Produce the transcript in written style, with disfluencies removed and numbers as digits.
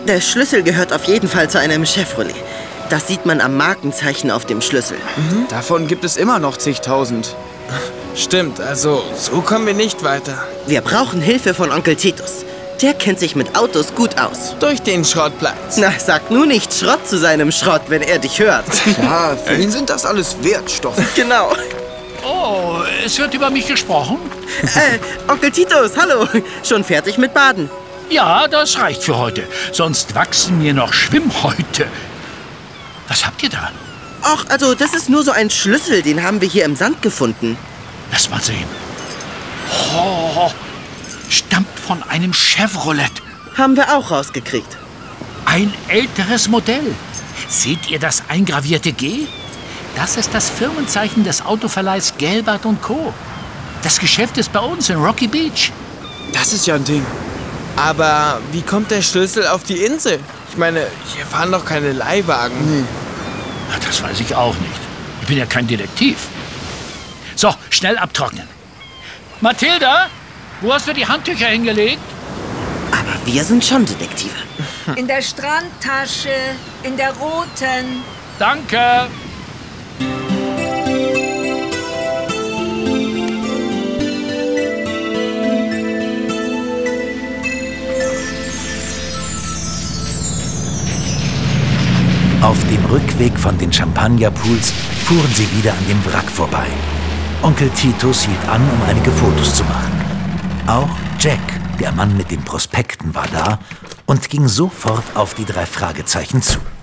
Der Schlüssel gehört auf jeden Fall zu einem Chevrolet. Das sieht man am Markenzeichen auf dem Schlüssel. Davon gibt es immer noch zigtausend. Stimmt, also so kommen wir nicht weiter. Wir brauchen Hilfe von Onkel Titus. Der kennt sich mit Autos gut aus. Durch den Schrottplatz. Na, sag nur nicht Schrott zu seinem Schrott, wenn er dich hört. Ja, für ihn sind das alles Wertstoffe. Genau. Oh, es wird über mich gesprochen? Onkel Titus, hallo. Schon fertig mit Baden? Ja, das reicht für heute. Sonst wachsen mir noch Schwimmhäute. Was habt ihr da? Ach, also das ist nur so ein Schlüssel, den haben wir hier im Sand gefunden. Lass mal sehen. Oh, stammt von einem Chevrolet. Haben wir auch rausgekriegt. Ein älteres Modell. Seht ihr das eingravierte G? Das ist das Firmenzeichen des Autoverleihs Gelbart & Co. Das Geschäft ist bei uns in Rocky Beach. Das ist ja ein Ding. Aber wie kommt der Schlüssel auf die Insel? Ich meine, hier fahren doch keine Leihwagen. Nee. Na, das weiß ich auch nicht. Ich bin ja kein Detektiv. So, schnell abtrocknen. Mathilda, wo hast du die Handtücher hingelegt? Aber wir sind schon Detektive. In der Strandtasche, in der roten. Danke. Auf dem Rückweg von den Champagnerpools fuhren sie wieder an dem Wrack vorbei. Onkel Titus hielt an, um einige Fotos zu machen. Auch Jack, der Mann mit den Prospekten, war da und ging sofort auf die 3 Fragezeichen zu.